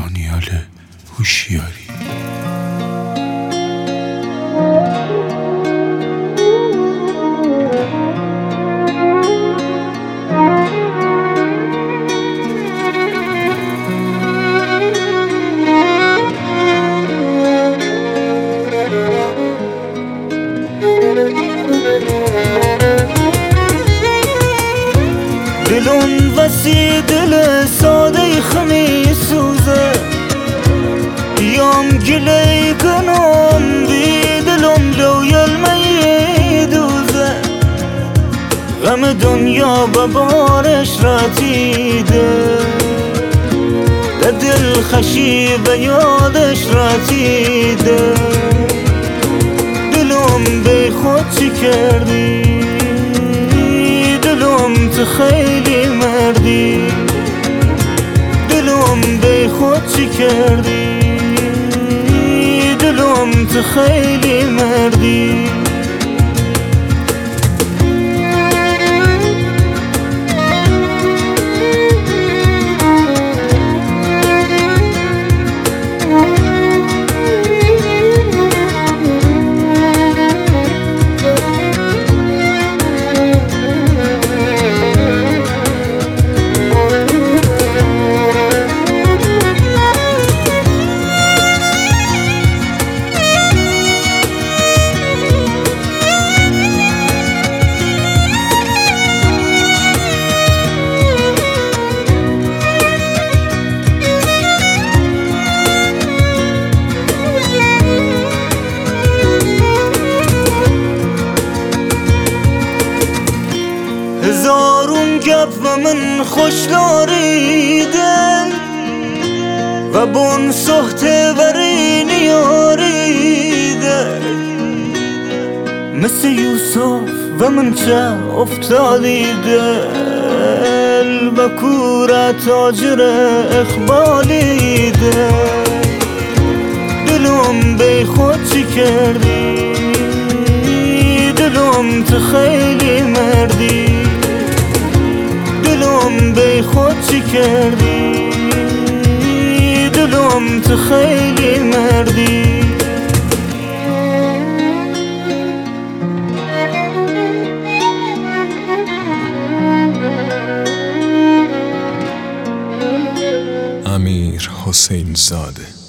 دانیال هوشیاری. دلون وسی دل ساده خمی سوزه یام گلی کنم بی دلم لو یلمی دوزه غم دنیا ببارش راتیده دل خشی به یادش راتیده دلم بی خود چی کردی دلم تو خیلی مردی دلم بی خود چی کردی دلم تو خیلی مردی هزارون گپ و من خوش داریدن و بون سخته ورینی یاریدن مثل یوسف و من چه افتادی دل و کور تاجر اقبالی دلم بی خود چی کردی دلم تو خیلی مردی دلم بی خود چی کردی دلم تو خیلی مردی امیر حسین زاده.